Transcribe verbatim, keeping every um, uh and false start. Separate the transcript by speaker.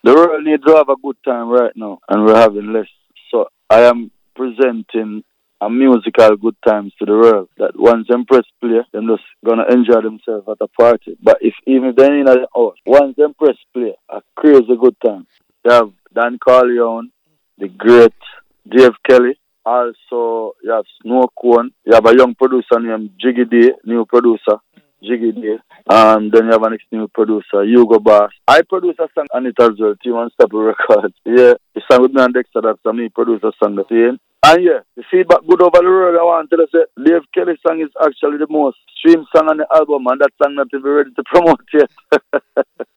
Speaker 1: The world needs to have a good time right now, and we're having less. So I am presenting a musical good times to the world. That once them press play, them just gonna enjoy themselves at a party. But if even if they in the house, once them press play, a crazy good time. You have Dan Corleone, the great Dave Kelly. Also, you have Snow Cone. You have a young producer named Jiggy D, new producer. Jiggy D. Um, then you have a next new producer, Hugo Bass. I produce a song on it as well, Team Unstoppable Records. Yeah, the song with me and Dexter, that's a me produce a song that's in. And yeah, the feedback good over the world. I want to say Dave Kelly's song is actually the most streamed song on the album, and that song not even ready to promote yet.